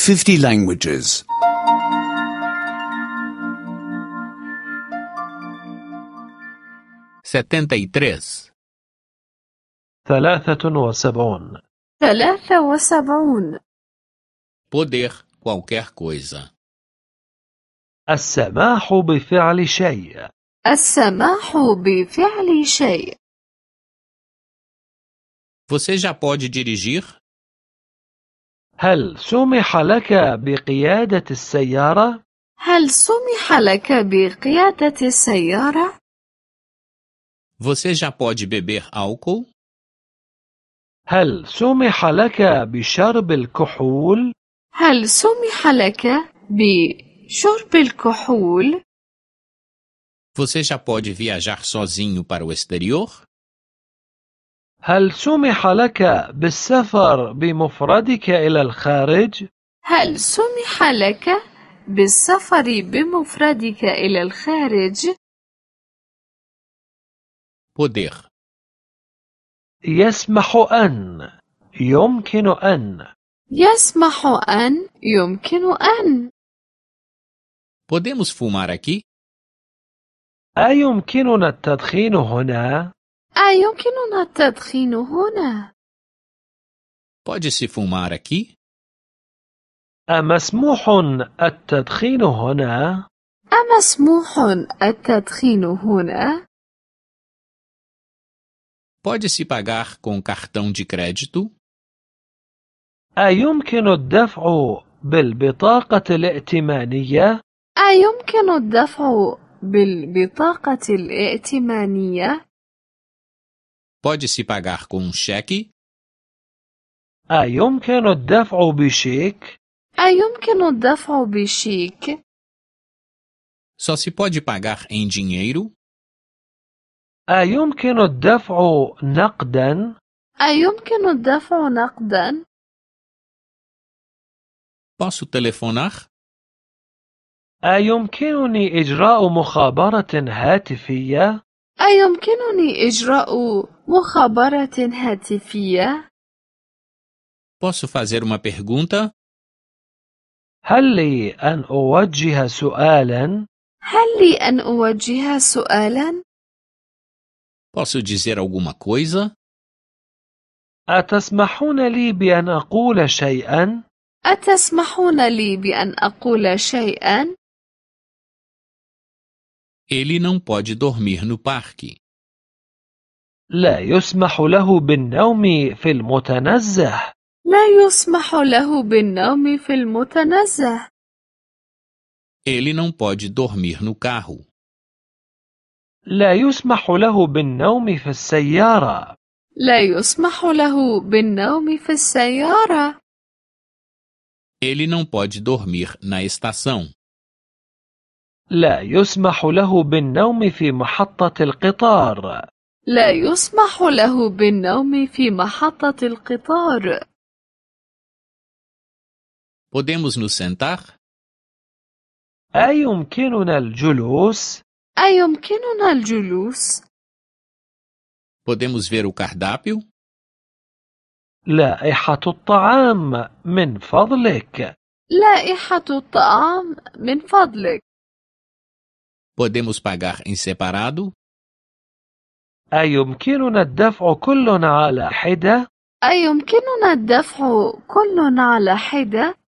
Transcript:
50 languages. 73. 73. 73. Poder qualquer coisa. السماح بفعل شيء. السماح بفعل شيء. Você já pode dirigir? هل سمح لك بقيادة السيارة؟ هل سمح لك بقيادة السيارة؟ Você já pode beber álcool? هل سمح لك بشرب الكحول؟ هل سمح لك بشرب الكحول؟ Você já pode viajar sozinho para o exterior? هل سمح لك بالسفر بمفردك إلى الخارج؟ هل سمح لك بالسفر بمفردك إلى الخارج؟ Poder. يسمح أن. يمكن أن. يسمح أن. يمكن أن. Podemos fumar aqui? أيمكننا التدخين هنا؟ أيمكننا التدخين هنا؟ Pode-se fumar aqui? أمسموح التدخين هنا؟ أمسموح التدخين هنا؟ Pode-se pagar com cartão de crédito? أيمكن الدفع بالبطاقة الائتمانية؟ أيمكن الدفع بالبطاقة الائتمانية؟ Pode-se pagar com um cheque? أيمكن الدفع بشيك؟ أيمكن الدفع بشيك؟ Só se pode pagar em dinheiro? أيمكن الدفع نقدا؟ أيمكن الدفع نقدا؟ Posso telefonar? أيمكنني إجراء مخابرة هاتفية؟ أيمكنني إجراء مخابرة هاتفية؟ Posso fazer uma pergunta? هل لي أن أوجه سؤالا؟ هل لي أن أوجه سؤالا؟ Posso dizer alguma coisa? أتسمحون لي بأن أقول شيئا؟ أتسمحون لي بأن أقول شيئا؟ Ele não pode dormir no parque. لا يسمح له بالنوم في المتنزه. لا يسمح له بالنوم في المتنزه. Ele não pode dormir no carro. لا يسمح له بالنوم في السيارة. لا يسمح له بالنوم في السيارة. Ele não pode dormir na estação. لا يسمح له بالنوم في محطة القطار. لا يسمح له بالنوم في محطة القطار. Podemos nos sentar? أيمكننا الجلوس؟ أيمكننا الجلوس؟ Podemos ver o cardápio? لائحة الطعام من فضلك. لائحة الطعام من فضلك. Podemos pagar em separado? أيمكننا الدفع كل على حدة؟ أيمكننا الدفع كل على حدة؟